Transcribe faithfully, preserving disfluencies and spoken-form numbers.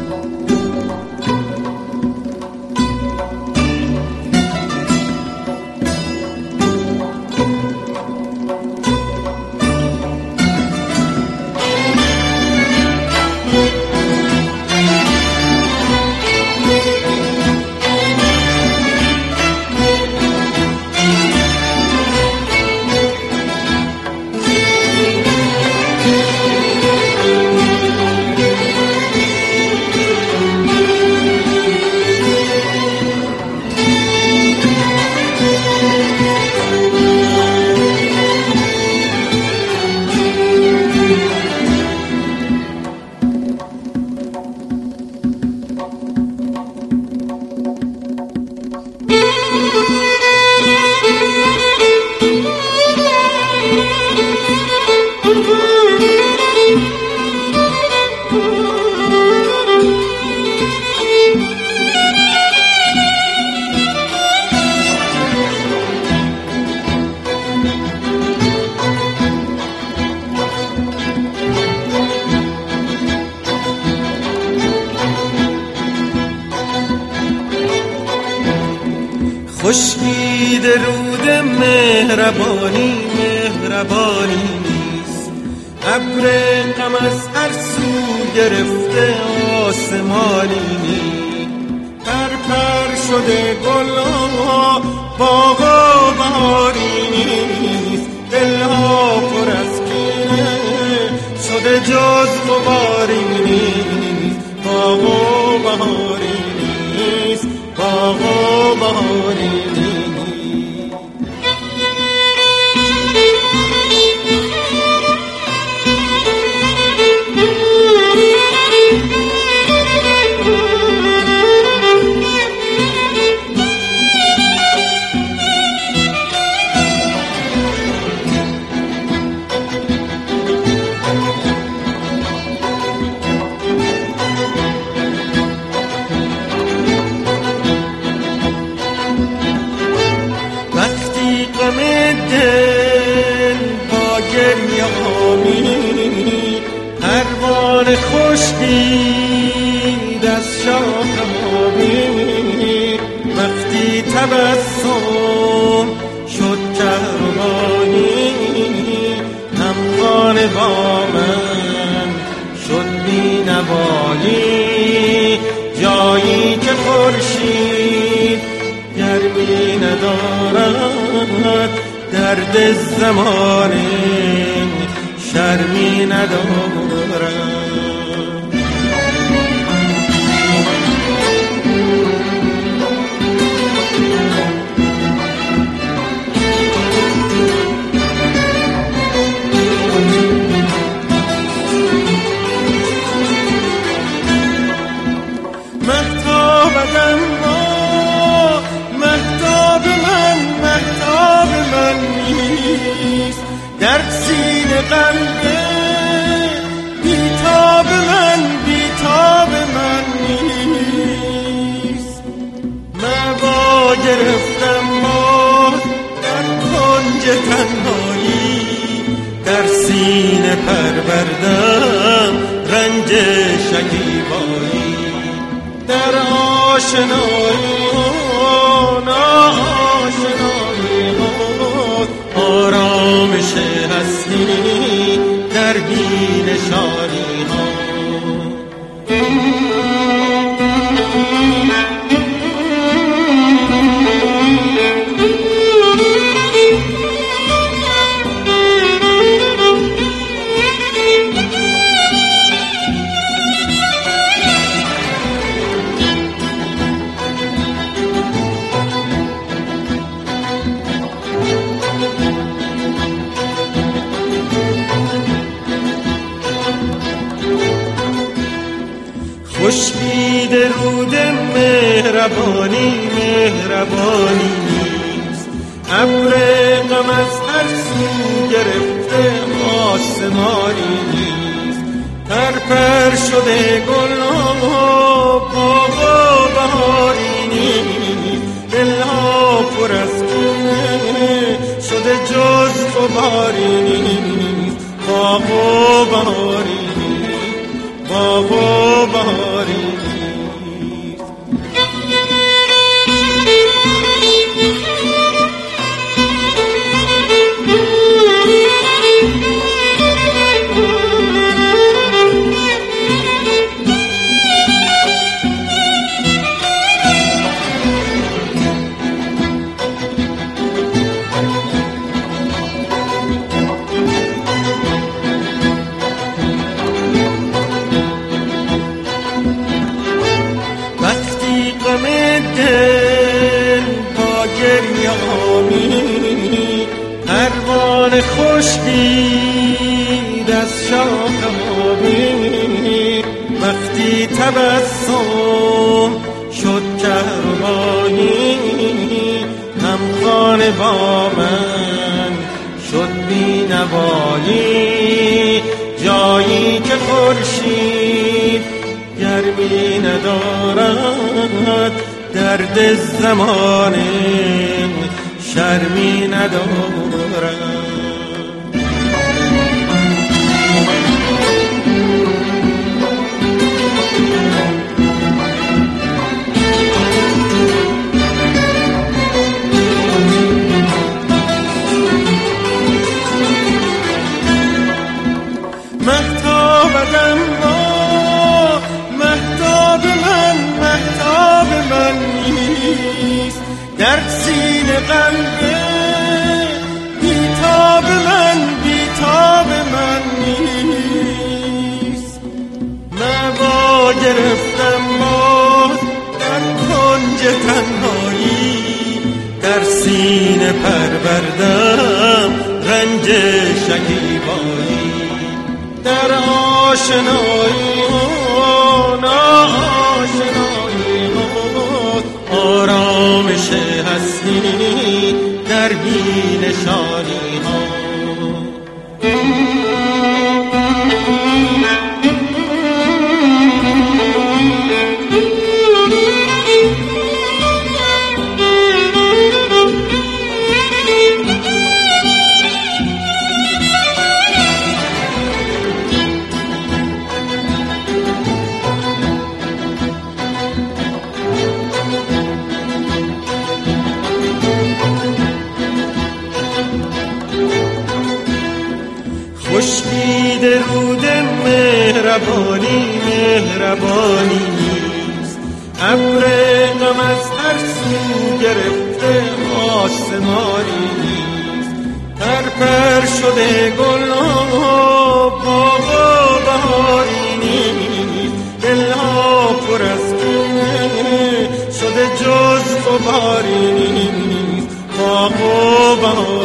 خشکید رود مهربانی مهربانی نیست، ابر غم از هر سو گرفته آسمانی نیست. پر پر شده گلها باغ و بهاری نیست، دلها پر از کینه شده جز غباری نیست. باغ و بهاری نیست، باغ و بهاری نیست. پروانه خشکید از شاخ آبی، وقتی تبسم شد کرمانی، همخانه با من شد بینوایی. جایی که خورشید گرمی ندارد، درد زمانه شرمی ندارم. مهتابم ما مهتاب من مهتاب من نیست، در سینه قلبه بیتاب من بیتاب من نیست. مبا گرفتم ما در کنج تنهایی، در سینه پروردم رنج شکیبایی. در آشنایی و ناآشنایی آرامش هستی، در بی‌نشانی ها. خشکید رود مهربانی مهربانی نیست، ابر غم از هر سو گرفته آسمانی نیست. پر پر شده گلها باغ و بهاری نیست، دلها پر از کینه شده جز غباری نیست. باغ و بهاری نیست، باغ و بهاری آسمانی دل با گریه آمی پروانه خشکید از شاخ آبی وقتی تبسم شد کهربایی هم خانه با من شد بینوایی جایی که خورشید گرمی ندارد درد زمانه شرمی ندارد مهتابم مهتاب من مهتاب من نیست در سینه قلب بیتاب من بیتاب من نیست مبا گرفتم باز در کنج تنهایی در سینه پروردم رنج شکیبایی در آشنایی و ناآشنایی آرامش هستی در بی نشانی ها خشکید رود مهربانی مهربانی نیست ابر غم از هر سو گرفته آسمانی نیست پرپر شده گل ها باغ و بهاری نیست دلها پر از گله شده جز غباری نیست باغ و بهاری